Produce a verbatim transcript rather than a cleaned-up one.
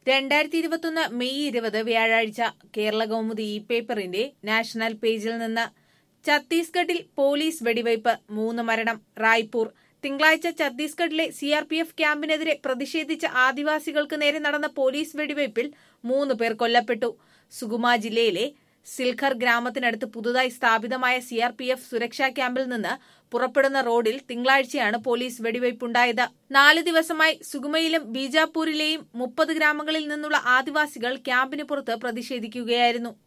രണ്ടായിരത്തി ഇരുപത്തൊന്ന് മെയ് ഇരുപത് വ്യാഴാഴ്ച കേരള കൗമുദി ഇ പേപ്പറിന്റെ നാഷണൽ പേജിൽ നിന്ന് ഛത്തീസ്ഗഡിൽ പോലീസ് വെടിവയ്പ് മൂന്ന് മരണം റായ്പൂർ തിങ്കളാഴ്ച ഛത്തീസ്ഗഡിലെ സി ആർ പി എഫ് ക്യാമ്പിനെതിരെ പ്രതിഷേധിച്ച ആദിവാസികൾക്ക് നേരെ നടന്ന പോലീസ് വെടിവയ്പിൽ മൂന്ന് പേർ കൊല്ലപ്പെട്ടു. സുകുമ ജില്ലയിലെ സിൽഖർ ഗ്രാമത്തിനടുത്ത് പുതുതായി സ്ഥാപിതമായ സി ആർ പി എഫ് സുരക്ഷാ ക്യാമ്പിൽ നിന്ന് പുറപ്പെടുന്ന റോഡിൽ തിങ്കളാഴ്ചയാണ് പോലീസ് വെടിവയ്പുണ്ടായത്. നാല് ദിവസമായി സുകുമയിലും ബീജാപൂരിലെയും മുപ്പത് ഗ്രാമങ്ങളിൽ നിന്നുള്ള ആദിവാസികൾ ക്യാമ്പിന് പുറത്ത് പ്രതിഷേധിക്കുകയായിരുന്നു.